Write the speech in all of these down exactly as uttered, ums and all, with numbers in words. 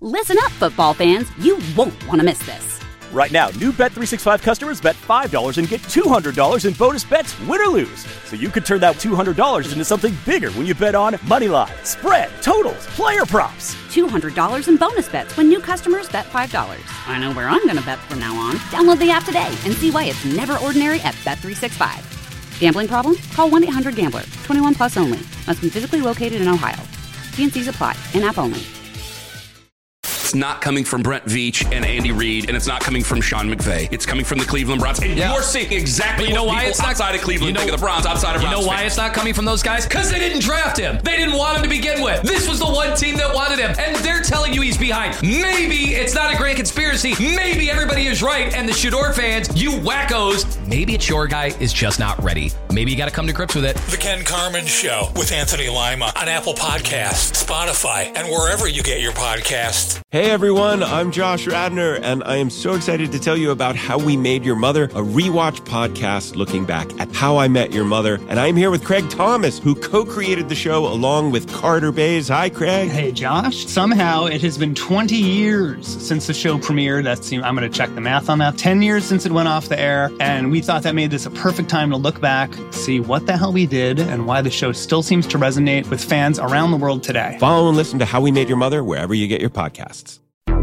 Listen up, football fans. You won't want to miss this. Right now, new Bet three sixty-five customers bet five dollars and get two hundred dollars in bonus bets, win or lose. So you could turn that two hundred dollars into something bigger when you bet on money line, spread, totals, player props. two hundred dollars in bonus bets when new customers bet five dollars. I know where I'm going to bet from now on. Download the app today and see why it's never ordinary at Bet three sixty-five. Gambling problem? Call one eight hundred gambler. twenty-one plus only. Must be physically located in Ohio. T and C's apply. In-app only. It's not coming from Brent Veach and Andy Reid, and it's not coming from Sean McVay. It's coming from the Cleveland Browns. And yeah. you're seeing exactly you know what why people it's not, outside of Cleveland you know, think of the Browns, outside of You Browns know why fans. it's not coming from those guys? Because they didn't draft him. They didn't want him to begin with. This was the one team that wanted him, and they're telling you he's behind. Maybe it's not a grand conspiracy. Maybe everybody is right, and the Shador fans, you wackos, maybe it's your guy is just not ready. Maybe you got to come to grips with it. The Ken Carman Show with Anthony Lima on Apple Podcasts, Spotify, and wherever you get your podcasts. Hey everyone, I'm Josh Radner, and I am so excited to tell you about How We Made Your Mother, a rewatch podcast looking back at How I Met Your Mother. And I'm here with Craig Thomas, who co-created the show along with Carter Bays. Hi, Craig. Hey, Josh. Somehow it has been twenty years since the show premiered. That's, I'm going to check the math on that. ten years since it went off the air, and we thought that made this a perfect time to look back, see what the hell we did, and why the show still seems to resonate with fans around the world today. Follow and listen to How We Made Your Mother wherever you get your podcasts.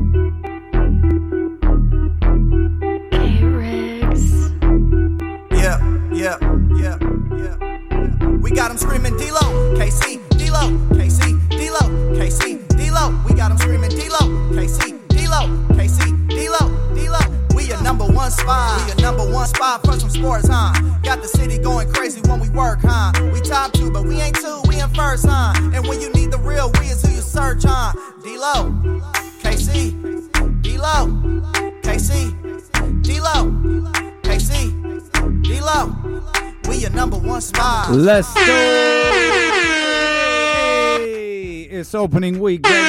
Yeah, yeah, yeah, yeah. We got them screaming D-Lo, K C, D-Lo, K C, D-Lo, K C, D-Lo. We got them screaming D-Lo, K C, D-Lo, K C, D-Lo, D-Lo. We your number one spot, we your number one spot for some sports, huh? Got the city going crazy when we work, huh? We top two, but we ain't two, we in first, huh? And when you need the real, we is who you search, huh? D-Lo, K C, D-Lo, K C, D-Lo, K C, D-Lo, we your number one spot. Let's go. It's opening week, baby.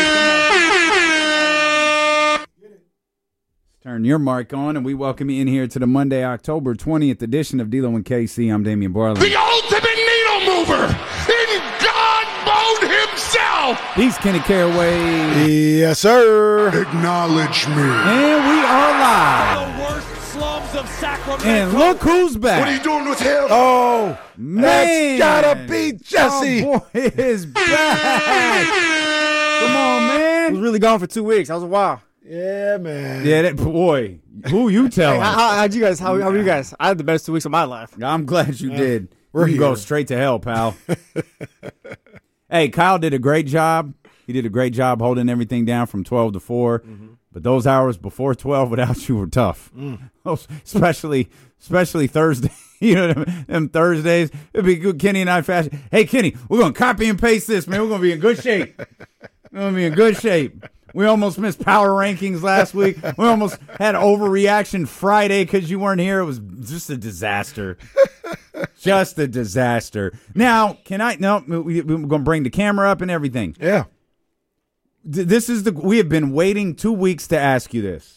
Turn your mark on, and we welcome you in here to the Monday, October twentieth edition of D-Lo and K C. I'm Damian Barley. The ultimate needle mover in God mode himself. He's Kenny Caraway. Yes, sir. Acknowledge me. And we are live. The worst slums of Sacramento. And look who's back. What are you doing with him? Oh, man. That's gotta be Jesse. Our boy is back. Come on, man. I was really gone for two weeks. That was a while. Yeah, man. Yeah, that boy. Who you telling? Hey, how, how'd you guys? How, how were you guys? I had the best two weeks of my life. I'm glad you yeah. did. We're you here. Go straight to hell, pal. Hey, Kyle did a great job. He did a great job holding everything down from twelve to four. Mm-hmm. But those hours before twelve without you were tough. Mm. especially, especially Thursday. You know, them, them Thursdays. It'd be good. Kenny and I fashion. Hey, Kenny, we're gonna copy and paste this, man. We're gonna be in good shape. We're gonna be in good shape. We almost missed power rankings last week. We almost had overreaction Friday because you weren't here. It was just a disaster. Just a disaster. Now, can I? No, we, we're going to bring the camera up and everything. Yeah. This is the. We have been waiting two weeks to ask you this.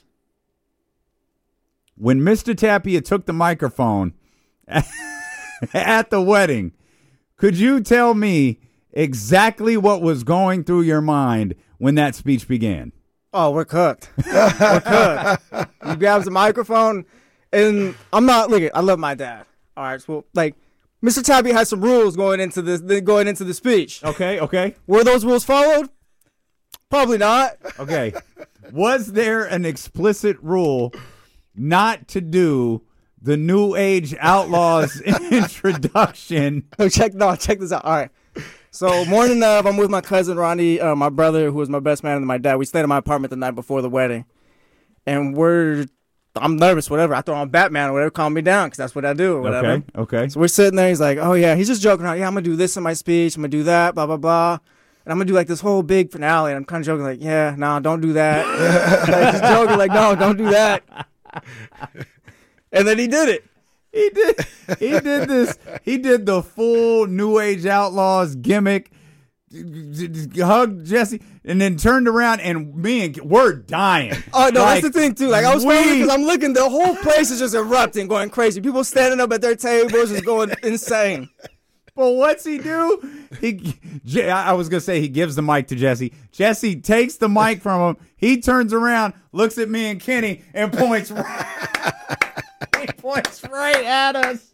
When Mister Tapia took the microphone at the wedding, could you tell me exactly what was going through your mind when that speech began? Oh, we're cooked. We're cooked. He grabs the microphone, and I'm not. Look, I love my dad. All right, so like, Mister Tapia has some rules going into this. Going into the speech. Okay, okay. Were those rules followed? Probably not. Okay. Was there an explicit rule not to do the New Age Outlaws introduction? No, check. No, check this out. All right. So morning of, I'm with my cousin Ronnie, uh, my brother, who was my best man, and my dad. We stayed in my apartment the night before the wedding, and we're, I'm nervous, whatever. I throw on Batman or whatever, calm me down, because that's what I do or whatever. Okay, okay. So we're sitting there. He's like, oh, yeah. He's just joking around. Yeah, I'm going to do this in my speech. I'm going to do that, blah, blah, blah. And I'm going to do, like, this whole big finale. And I'm kind of joking, like, yeah, no, don't do that. Like, just joking, like, no, don't do that. And then he did it. He did. He did this. He did the full New Age Outlaws gimmick. Hugged Jesse and then turned around and me and we're dying. Oh no, like, that's the thing too. Like I was we, because I'm looking, the whole place is just erupting, going crazy. People standing up at their tables, just going insane. But what's he do? He, J- I was gonna say he gives the mic to Jesse. Jesse takes the mic from him. He turns around, looks at me and Kenny, and points. Right, he points right at us.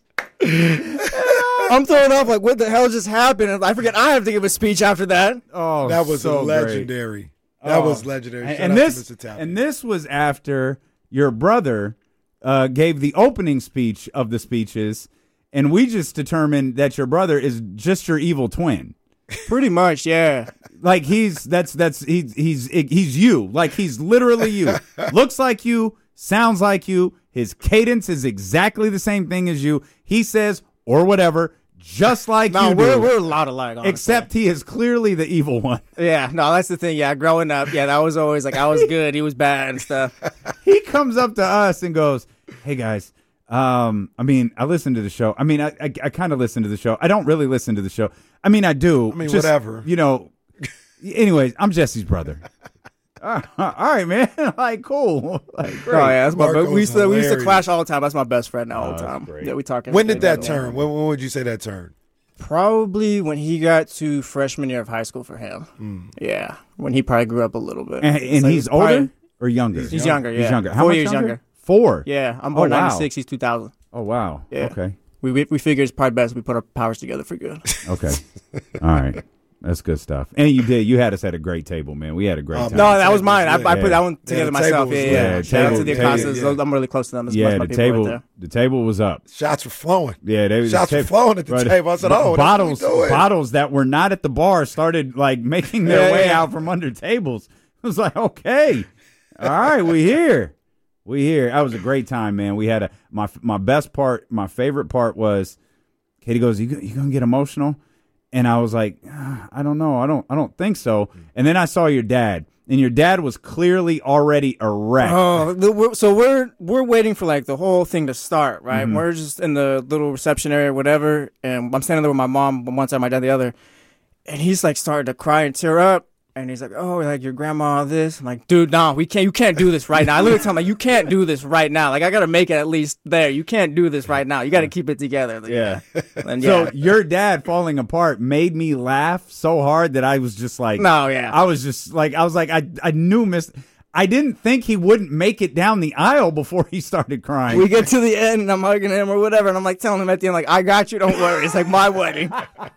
I'm throwing up like, what the hell just happened? I forget I have to give a speech after that. Oh, that was so legendary. Great. That oh. was legendary. Shout and out this, to Mister Tapia. and this was after your brother uh, gave the opening speech of the speeches, and we just determined that your brother is just your evil twin. Pretty much, yeah. Like he's that's that's he's he's he's you. Like he's literally you. Looks like you, sounds like you. His cadence is exactly the same thing as you. He says or whatever, just like no, you we're, do. we're a lot alike, honestly. Except he is clearly the evil one. Yeah, no, that's the thing. Yeah, growing up, yeah, that was always like I was good, he was bad and stuff. He comes up to us and goes, "Hey guys, um, I mean, I listen to the show. I mean, I I, I kind of listen to the show. I don't really listen to the show. I mean, I do. I mean, just, whatever. You know. Anyways, I'm Jesse's brother." Uh, all right, man. Like, cool. Like, great. Oh yeah, that's my. Marco's We used to we used to hilarious. clash all the time. That's my best friend now all Oh, the that's time. great. Yeah, we talk. When did that every day. turn? When, when would you say that turn? Probably when he got to freshman year of high school for him. Mm. Yeah, when he probably grew up a little bit. And, and So he's probably- older or younger? He's younger. Yeah, He's younger. How Four much years younger? younger. Four. Yeah, I'm Oh, born wow. ninety-six. He's two thousand. Oh wow. Yeah. Okay. We we, we figure it's probably best we put our powers together for good. Okay. All right. That's good stuff. And you did. You had us at a great table, man. We had a great Oh, time. No, that was mine. I, lit. I put that one Yeah, together the myself. table Yeah, was yeah. lit. yeah. Yeah, Shout out table- to the table- Acostas. yeah. I'm really close to them. That's Yeah, my the people table. Right there. The table was up. Shots were flowing. Yeah, they was Shots the were ta- flowing at the right. table. I said, B- "Oh, that's bottles, what we doing." bottles that were not at the bar started like making their Yeah, way yeah. out from under tables." It was like, okay, all right, we here, we here. That was a great time, man. We had a my my best part, my favorite part was, Katie goes, "You you gonna get emotional?" And I was like, ah, I don't know, I don't I don't think so. And then I saw your dad, and your dad was clearly already a wreck. Oh, the, we're, so we're we're waiting for like the whole thing to start, right? Mhm. We're just in the little reception area, or whatever, and I'm standing there with my mom on one side, my dad the other, and he's like starting to cry and tear up, and he's like, "Oh, like your grandma this." I'm like, "Dude, no, we can't. You can't do this right now." I literally tell him like, "You can't do this right now. Like, I gotta make it at least there. You can't do this right now. You got to keep it together." Like, Yeah. and So yeah. your dad falling apart made me laugh so hard that I was just like, No, yeah. I was just like, I was like, I I knew Miss. I didn't think he wouldn't make it down the aisle before he started crying. We get to the end, and I'm hugging him or whatever, and I'm like telling him at the end, like, "I got you. Don't worry. It's like my wedding."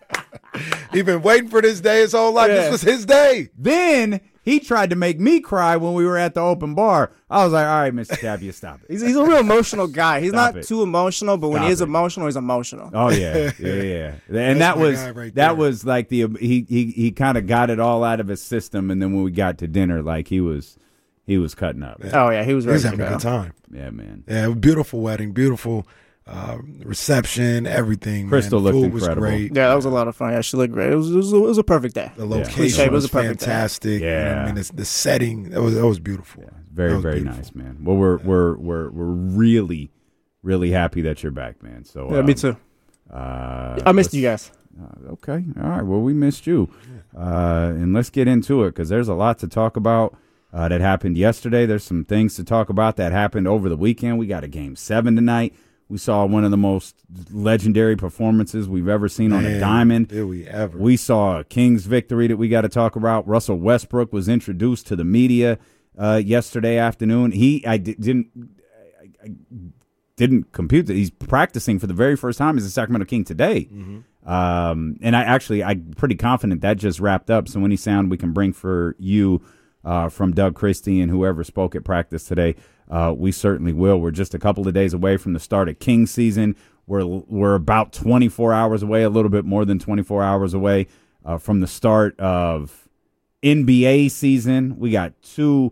He's been waiting for this day his whole life. Yeah. This was his day. Then he tried to make me cry when we were at the open bar. I was like, all right, Mister Tapia, stop it. He's, he's a real emotional guy. He's Stop not it. too emotional, but when Stop he is it. emotional, he's emotional. Oh yeah, yeah, yeah. And That's that my was guy right that there. was like the he he he kind of got it all out of his system, and then when we got to dinner, like he was he was cutting up. Oh yeah, he was ready He's to having a go. good time. Yeah, man. Yeah, beautiful wedding, beautiful uh, reception, everything. Crystal man. The looked food was incredible. great. Yeah, that was a lot of fun. Yeah, she looked great. It was, it was, it was a perfect day. The Yeah. location Cliche, but it was, was a perfect day. fantastic. You know what Yeah. I mean, the, the setting that was that was beautiful. Very, That was very beautiful. nice, man. Well, we're we're we're we're really, really happy that you're back, man. So Yeah, um, me too. Uh, I missed let's- you guys. Uh, okay, all right. Well, we missed you, uh, and let's get into it because there's a lot to talk about uh, that happened yesterday. There's some things to talk about that happened over the weekend. We got a game seven tonight. We saw one of the most legendary performances we've ever seen on a Man, diamond. Did we ever? We saw a Kings victory that we got to talk about. Russell Westbrook was introduced to the media uh, yesterday afternoon. He, I di- didn't, I, I didn't compute that he's practicing for the very first time as a Sacramento King today. Mm-hmm. Um, and I actually, I'm pretty confident that just wrapped up. So any sound we can bring for you uh, from Doug Christie and whoever spoke at practice today, uh, we certainly will. We're just a couple of days away from the start of King season. We're we're about twenty-four hours away, a little bit more than twenty-four hours away uh, from the start of N B A season. We got two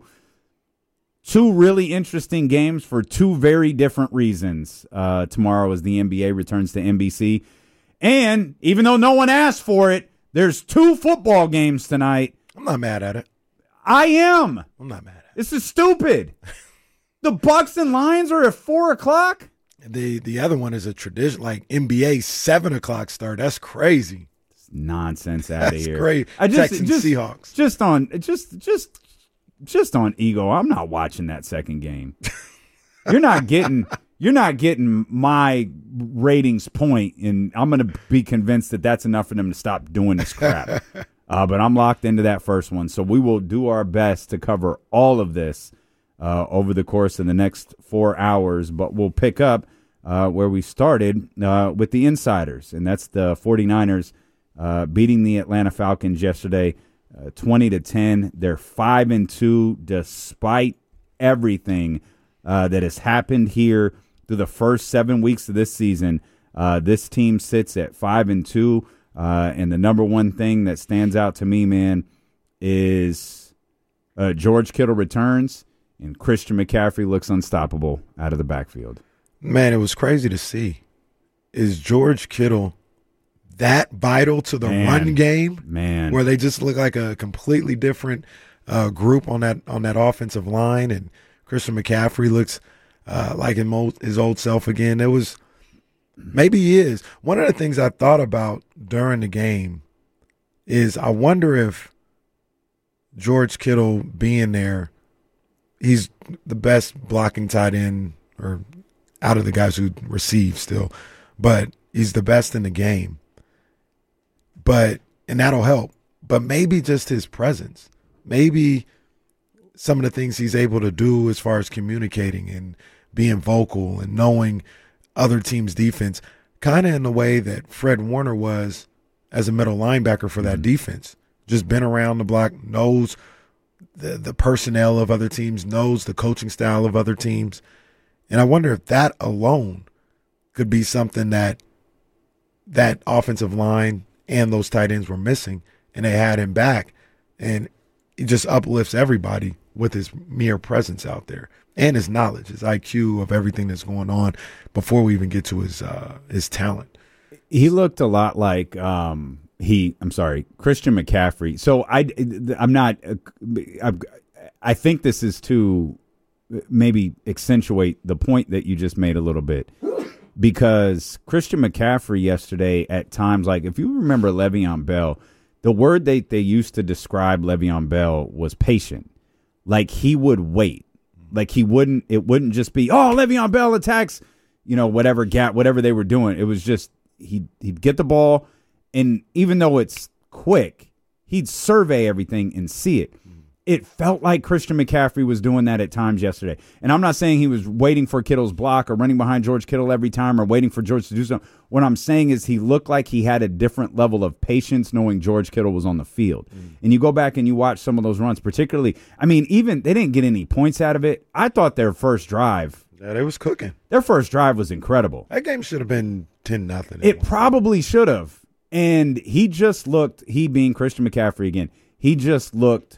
two really interesting games for two very different reasons. Uh, tomorrow as the N B A returns to N B C. And even though no one asked for it, there's two football games tonight. I'm not mad at it. I am. I'm not mad at it. This is stupid. The Bucks and Lions are at four o'clock. The the other one is a tradition, like N B A seven o'clock start. That's crazy. It's nonsense out of That's here. great. I just, Texans, just, Seahawks. Just on, just, just, just on ego. I'm not watching that second game. You're not getting. you're not getting my ratings point, and I'm going to be convinced that that's enough for them to stop doing this crap. uh, but I'm locked into that first one, so we will do our best to cover all of this uh, over the course of the next four hours, but we'll pick up uh, where we started uh, with the insiders, and that's the 49ers uh, beating the Atlanta Falcons yesterday uh, twenty to ten. They're five and two despite everything uh, that has happened here through the first seven weeks of this season. Uh, this team sits at five and two, uh, and the number one thing that stands out to me, man, is uh, George Kittle returns and Christian McCaffrey looks unstoppable out of the backfield. Man, it was crazy to see. Is George Kittle that vital to the Man, run game? Man, where they just look like a completely different uh, group on that on that offensive line, and Christian McCaffrey looks uh, like his old, his old self again. It was maybe he is. One of the things I thought about during the game is I wonder if George Kittle being there, he's the best blocking tight end or out of the guys who receive still, but he's the best in the game. But and that'll help. But maybe just his presence, maybe some of the things he's able to do as far as communicating and being vocal and knowing other teams' defense, kind of in the way that Fred Warner was as a middle linebacker for that defense. Just been around the block, knows the the personnel of other teams, knows the coaching style of other teams. And I wonder if that alone could be something that that offensive line and those tight ends were missing, and they had him back. And it just uplifts everybody with his mere presence out there and his knowledge, his I Q of everything that's going on before we even get to his uh, his talent. He looked a lot like um, he. I'm sorry, Christian McCaffrey. So I, I'm not. I, I think this is to maybe accentuate the point that you just made a little bit, because Christian McCaffrey yesterday at times, like if you remember Le'Veon Bell, the word they they used to describe Le'Veon Bell was patient. Like he would wait. Like he wouldn't. It wouldn't just be, oh, Le'Veon Bell attacks, you know, whatever gap, whatever they were doing. It was just he he'd get the ball, and even though it's quick, he'd survey everything and see it. It felt like Christian McCaffrey was doing that at times yesterday. And I'm not saying he was waiting for Kittle's block or running behind George Kittle every time or waiting for George to do something. What I'm saying is he looked like he had a different level of patience knowing George Kittle was on the field. Mm. And you go back and you watch some of those runs, particularly, I mean, even they didn't get any points out of it. I thought their first drive. Yeah, they was cooking. Their first drive was incredible. That game should have been ten nothing. It probably should have. And he just looked, he being Christian McCaffrey again, he just looked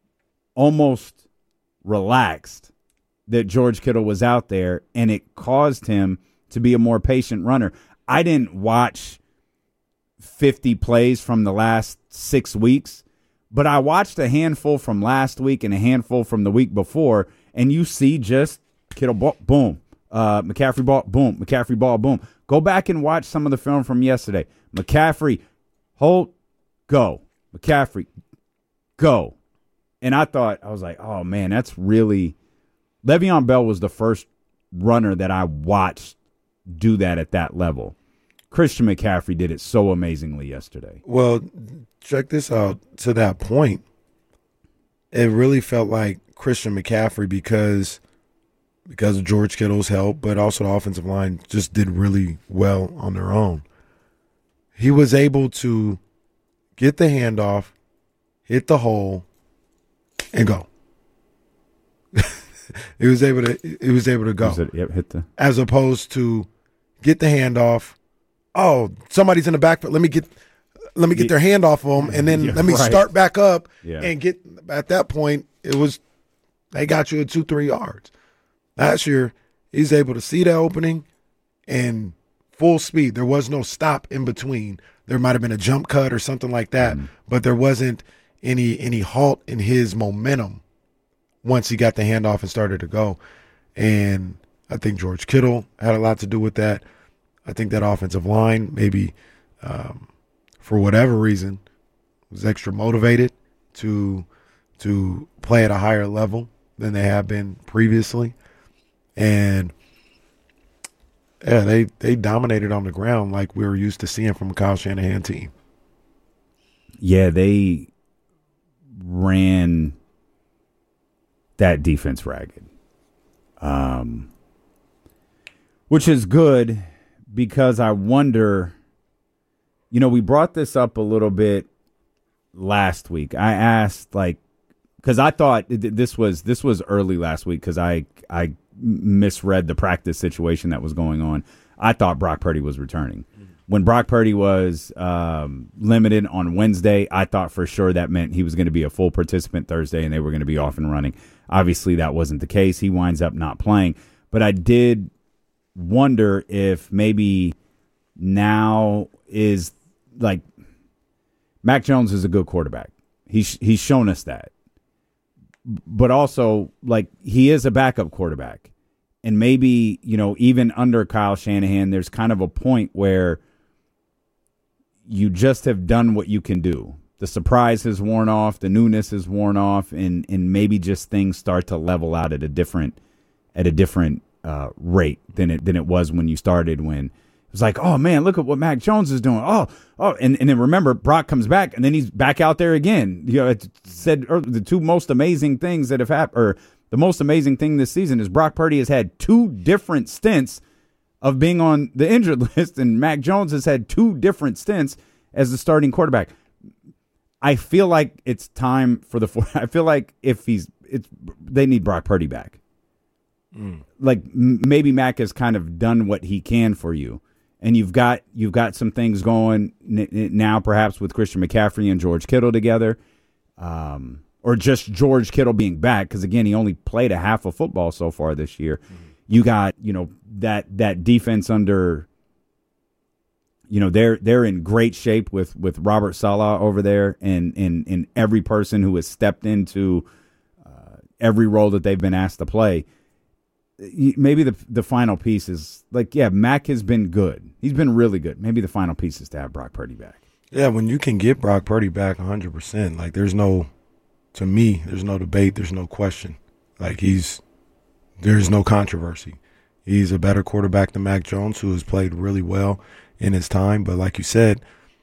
almost relaxed that George Kittle was out there, and it caused him to be a more patient runner. I didn't watch fifty plays from the last six weeks, but I watched a handful from last week and a handful from the week before, and you see just Kittle ball, boom, uh, McCaffrey ball, boom, McCaffrey ball, boom. Go back and watch some of the film from yesterday. McCaffrey, hold, go. McCaffrey, go. And I thought, I was like, oh, man, that's really – Le'Veon Bell was the first runner that I watched do that at that level. Christian McCaffrey did it so amazingly yesterday. Well, check this out. To that point, it really felt like Christian McCaffrey because because of George Kittle's help, but also the offensive line just did really well on their own. He was able to get the handoff, hit the hole, and go. He was able to. He was able to go. It, yep, hit the. As opposed to get the handoff. Oh, somebody's in the backfield. Let me get. Let me get their hand off of them, and then yeah, let me right. start back up yeah. and get. At that point, it was. They got you at two, three yards. Last year, he's able to see that opening, and full speed. There was no stop in between. There might have been a jump cut or something like that, mm. but there wasn't any any halt in his momentum once he got the handoff and started to go. And I think George Kittle had a lot to do with that. I think that offensive line, maybe um, for whatever reason, was extra motivated to to play at a higher level than they have been previously. And Yeah, they, they dominated on the ground like we were used to seeing from a Kyle Shanahan team. Yeah, they ran that defense ragged, um, which is good because I wonder, you know, we brought this up a little bit last week. I asked, like, because I thought this was this was early last week because I I misread the practice situation that was going on. I thought Brock Purdy was returning. When Brock Purdy was um, limited on Wednesday, I thought for sure that meant he was going to be a full participant Thursday and they were going to be off and running. Obviously, that wasn't the case. He winds up not playing. But I did wonder if maybe now is like Mac Jones is a good quarterback. He's he's shown us that. But also, like, he is a backup quarterback. And maybe, you know, even under Kyle Shanahan, there's kind of a point where you just have done what you can do. The surprise has worn off, the newness has worn off, and and maybe just things start to level out at a different at a different uh, rate than it than it was when you started. When it was like, oh man, look at what Mac Jones is doing. Oh, oh, and and then remember, Brock comes back, and then he's back out there again. You know, it said the two most amazing things that have happened, or the most amazing thing this season is Brock Purdy has had two different stints of being on the injured list, and Mac Jones has had two different stints as the starting quarterback. I feel like it's time for the four. I feel like if he's, it's they need Brock Purdy back. Mm. Like m- maybe Mac has kind of done what he can for you, and you've got you've got some things going n- n- now, perhaps with Christian McCaffrey and George Kittle together, um, or just George Kittle being back because again he only played a half of football so far this year. Mm. You got you know that that defense under. You know, they're they're in great shape with, with Robert Saleh over there and, and, and every person who has stepped into uh, every role that they've been asked to play. Maybe the the final piece is, like, yeah, Mac has been good. He's been really good. Maybe the final piece is to have Brock Purdy back. Yeah, when you can get Brock Purdy back one hundred percent, like, there's no, to me, there's no debate, there's no question. Like, he's, there's no controversy. He's a better quarterback than Mac Jones, who has played really well in his time. But like you said,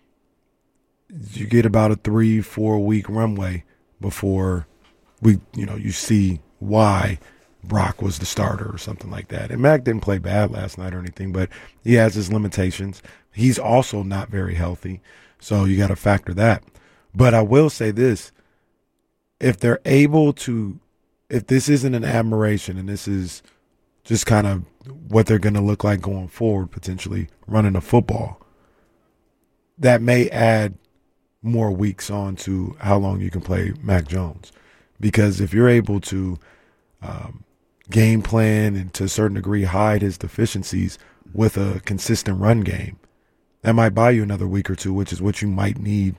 you get about a three, four week runway before we, you know, you see why Brock was the starter or something like that. And Mac didn't play bad last night or anything, but he has his limitations. He's also not very healthy, so you got to factor that. But I will say this, if they're able to, if this isn't an admiration and this is just kind of what they're going to look like going forward, potentially running a football, that may add more weeks on to how long you can play Mac Jones. Because if you're able to um, game plan and to a certain degree hide his deficiencies with a consistent run game, that might buy you another week or two, which is what you might need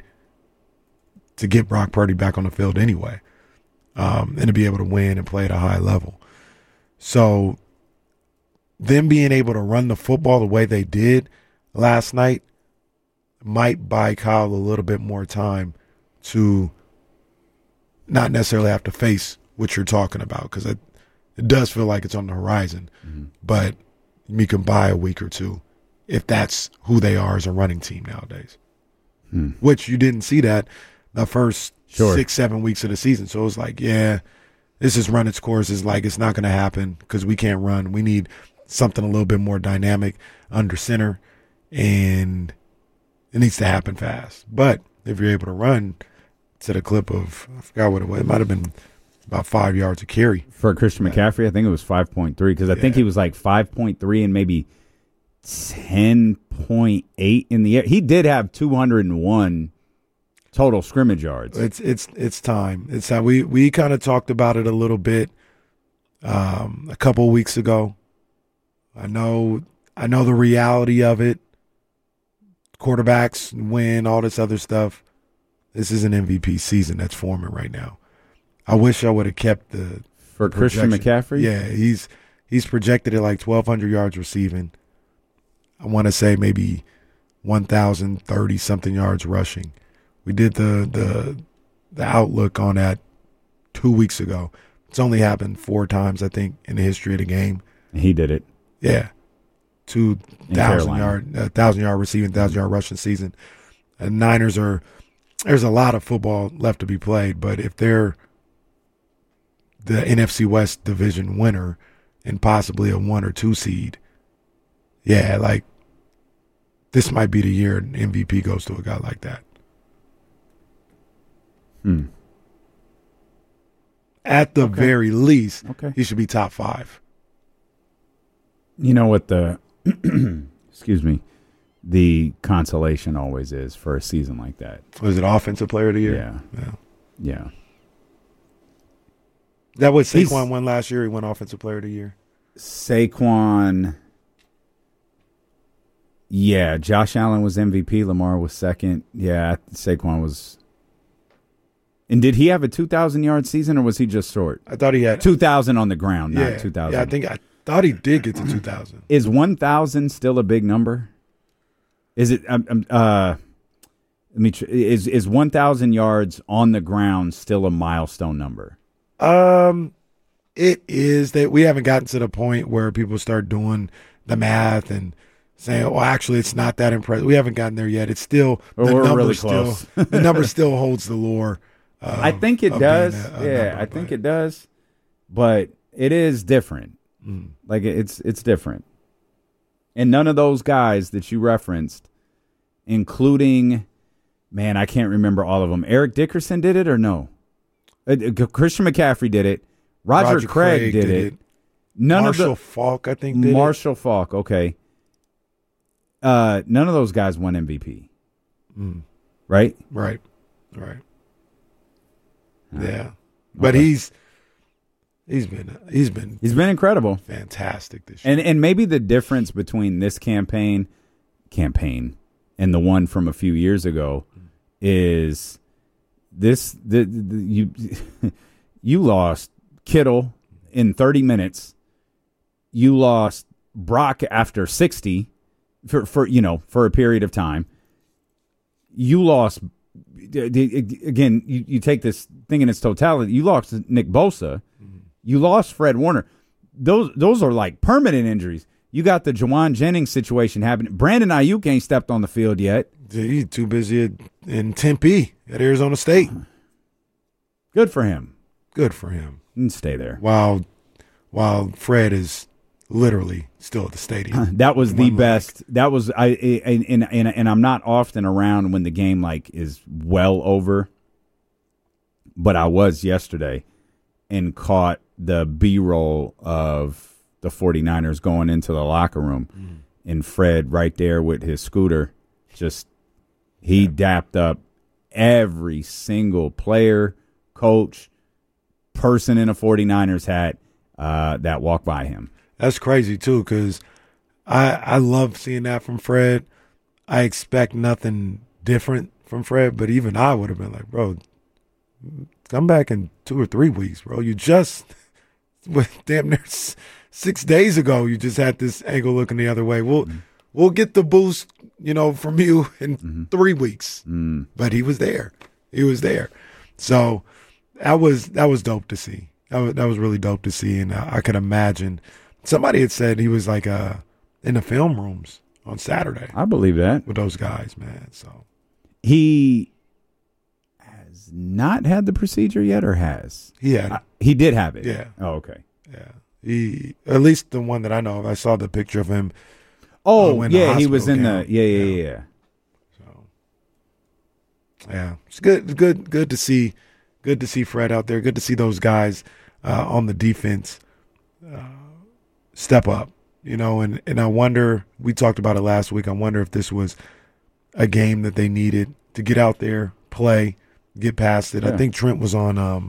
to get Brock Purdy back on the field anyway, um, and to be able to win and play at a high level. So them being able to run the football the way they did last night might buy Kyle a little bit more time to not necessarily have to face what you're talking about, because it, it does feel like it's on the horizon. Mm-hmm. But you can buy a week or two if that's who they are as a running team nowadays, hmm. which you didn't see that the first sure. six, seven weeks of the season. So it was like, yeah, this has run its course. It's like it's not going to happen because we can't run. We need something a little bit more dynamic under center, and it needs to happen fast. But if you're able to run to the clip of, I forgot what it was, it might have been about five yards a carry. For Christian McCaffrey, I think it was five point three, because I yeah. think he was like five point three and maybe ten point eight in the air. He did have two hundred one total scrimmage yards. It's it's it's time. It's time. We, we kind of talked about it a little bit um, a couple weeks ago. I know I know the reality of it. Quarterbacks win, all this other stuff. This is an M V P season that's forming right now. I wish I would have kept the for the Christian McCaffrey. Yeah, he's he's projected at like twelve hundred yards receiving. I want to say maybe one thousand thirty something yards rushing. We did the the the outlook on that two weeks ago. It's only happened four times, I think, in the history of the game. He did it. Yeah. two thousand yard, uh, thousand yard receiving, thousand yard rushing season. And Niners are there's a lot of football left to be played, but if they're the N F C West division winner and possibly a one or two seed, yeah, like this might be the year an M V P goes to a guy like that. Hmm. At the Okay. very least, Okay. he should be top five. You know what the excuse me, the consolation always is for a season like that. Was it Offensive Player of the Year? Yeah, yeah, yeah. That was He's- Saquon won last year. He won Offensive Player of the Year. Saquon. Yeah, Josh Allen was M V P. Lamar was second. Yeah, Saquon was. And did he have a two thousand yard season, or was he just short? I thought he had two thousand on the ground, yeah, not two thousand. Yeah, I think I thought he did get to two thousand. Is one thousand still a big number? Is it? Um, um, uh, let me. Tr- is is one thousand yards on the ground still a milestone number? Um, it is that we haven't gotten to the point where people start doing the math and saying, "Well, actually, it's not that impressive." We haven't gotten there yet. It's still Well, the we're number really still close. the number still holds the lore. Of, I think it of does. being a- a yeah, number, I think but- it does. But it is different. Mm. Like it's it's different. And none of those guys that you referenced, including, man, I can't remember all of them. Eric Dickerson did it or no? Uh, uh, Christian McCaffrey did it. Roger, Roger Craig, Craig did, did it. it. None Marshall of the Faulk, I think, did it. Marshall Faulk. Okay. Uh, none of those guys won M V P. Mm. Right. Right. Right. Uh, Yeah, but okay. he's he's been he's been He's been incredible. fantastic this year. And and maybe the difference between this campaign campaign and the one from a few years ago is this the, the you you lost Kittle in thirty minutes. You lost Brock after sixty for for you know for a period of time. You lost again, you, you take this thing in its totality. You lost Nick Bosa. Mm-hmm. You lost Fred Warner. Those those are like permanent injuries. You got the Jawan Jennings situation happening. Brandon Ayuk ain't stepped on the field yet. He's too busy in Tempe at Arizona State. Good for him. Good for him. You can stay there. While while Fred is literally still at the stadium. That was the One leg. best. That was I and, and and and I'm not often around when the game like is well over, but I was yesterday and caught the B-roll of the 49ers going into the locker room mm. and Fred right there with his scooter, just he yeah. dapped up every single player, coach, person in a 49ers hat uh, that walked by him. That's crazy, too, because I, I love seeing that from Fred. I expect nothing different from Fred, but even I would have been like, bro, come back in two or three weeks, bro. You just, damn near six days ago, you just had this ankle looking the other way. We'll, mm-hmm. we'll get the boost, you know, from you in mm-hmm. three weeks. Mm-hmm. But he was there. He was there. So that was that was dope to see. That was, that was really dope to see, and I, I could imagine – somebody had said he was like uh, in the film rooms on Saturday. I believe that. With those guys, man. So he has not had the procedure yet, or has? He had. Uh, he did have it. Yeah. Oh, okay. Yeah. He at least the one that I know of. I saw the picture of him. Oh, uh, yeah, he was in the yeah, yeah, yeah, yeah. So yeah, it's good, it's good, good to see, good to see Fred out there. Good to see those guys uh, on the defense. Uh, step up, you know, and, and I wonder, we talked about it last week, I wonder if this was a game that they needed to get out there, play, get past it. Yeah. I think Trent was on um,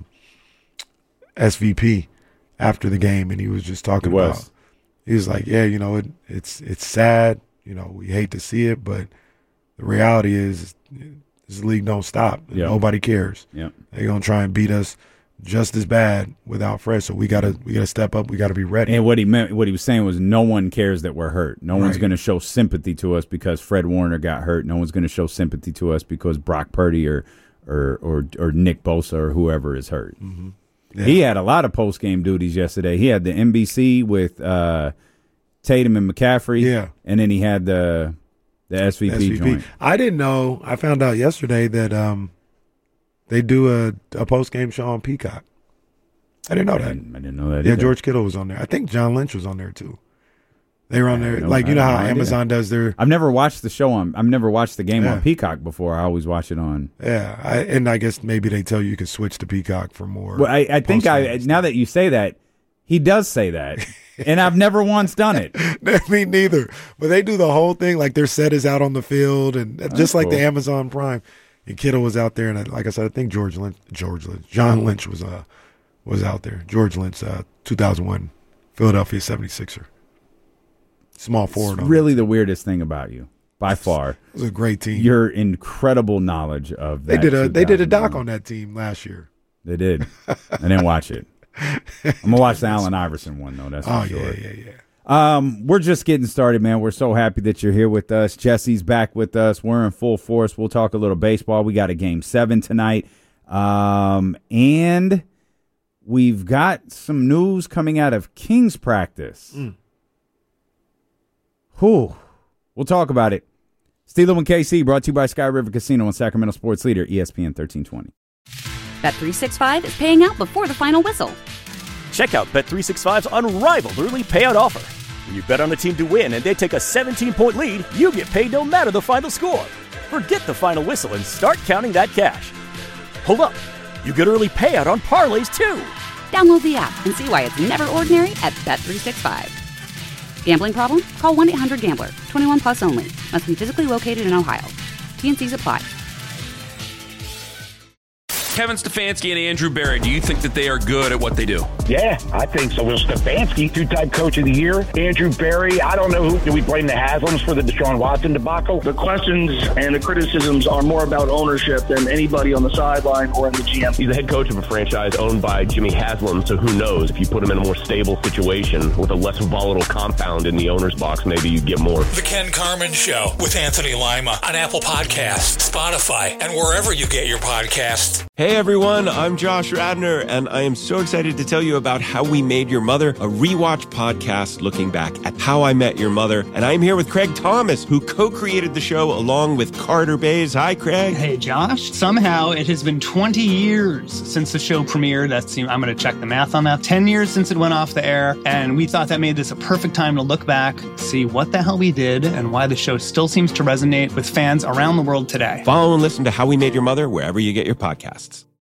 S V P after the game, and he was just talking was. about, he was like, yeah, you know, it, it's it's sad, you know, we hate to see it, but the reality is this league don't stop. Yeah. Nobody cares. Yeah. They're going to try and beat us just as bad without Fred, so we gotta we gotta step up. We gotta be ready. And what he meant, what he was saying was, no one cares that we're hurt. No right. one's going to show sympathy to us because Fred Warner got hurt. No one's going to show sympathy to us because Brock Purdy or or or, or Nick Bosa or whoever is hurt. Mm-hmm. Yeah. He had a lot of post game duties yesterday. He had the N B C with uh, Tatum and McCaffrey. Yeah. And then he had the the S V P, S V P joint. I didn't know. I found out yesterday that um, they do a, a post-game show on Peacock. I didn't know I that. Didn't, I didn't know that Yeah, either. George Kittle was on there. I think John Lynch was on there, too. They were on there. No, like, you know how no Amazon idea. does their... I've never watched the show on. I've never watched the game Yeah. on Peacock before. I always watch it on. Yeah, I, and I guess maybe they tell you you can switch to Peacock for more. Well, I, I think I now that you say that, he does say that, and I've never once done it. Me neither. But they do the whole thing. Like their set is out on the field, and That's just like cool. the Amazon Prime. And Kittle was out there, and I, like I said, I think George Lynch, George Lynch, John Lynch was uh was out there. George Lynch, uh, two thousand one, Philadelphia seventy-sixer. Small forward. It's on really the weirdest thing about you, by far. It was a great team. Your incredible knowledge of They that did a they did a doc two thousand one. on that team last year. They did. I didn't watch it. I'm gonna watch the Allen Iverson one though. That's for Oh sure. yeah, yeah, yeah. Um, we're just getting started, man. We're so happy that you're here with us. Jesse's back with us. We're in full force. We'll talk a little baseball. We got a game seven tonight, um, and we've got some news coming out of Kings practice. Mm. Whew. We'll talk about it. Steelo and K C brought to you by Sky River Casino and Sacramento Sports Leader, E S P N thirteen twenty. Bet three sixty-five is paying out before the final whistle. Check out Bet three sixty-five's unrivaled early payout offer. When you bet on a team to win and they take a seventeen-point lead, you get paid no matter the final score. Forget the final whistle and start counting that cash. Hold up. You get early payout on parlays, too. Download the app and see why it's never ordinary at Bet three sixty-five. Gambling problem? Call one eight hundred gambler. twenty-one plus only. Must be physically located in Ohio. T N Cs apply. Kevin Stefanski and Andrew Berry, do you think that they are good at what they do? Yeah, I think so. Will Stefanski, two-time coach of the year. Andrew Berry, I don't know who. Do we blame the Haslams for the Deshaun Watson debacle? The questions and the criticisms are more about ownership than anybody on the sideline or in the G M. He's the head coach of a franchise owned by Jimmy Haslam, so who knows? If you put him in a more stable situation with a less volatile compound in the owner's box, maybe you get more. The Ken Carman Show with Anthony Lima on Apple Podcasts, Spotify, and wherever you get your podcasts. Hey everyone, I'm Josh Radner, and I am so excited to tell you about How We Made Your Mother, a rewatch podcast looking back at How I Met Your Mother. And I'm here with Craig Thomas, who co-created the show along with Carter Bays. Hi, Craig. Hey, Josh. Somehow it has been twenty years since the show premiered. That's, I'm going to check the math on that. ten years since it went off the air. And we thought that made this a perfect time to look back, see what the hell we did, and why the show still seems to resonate with fans around the world today. Follow and listen to How We Made Your Mother wherever you get your podcasts.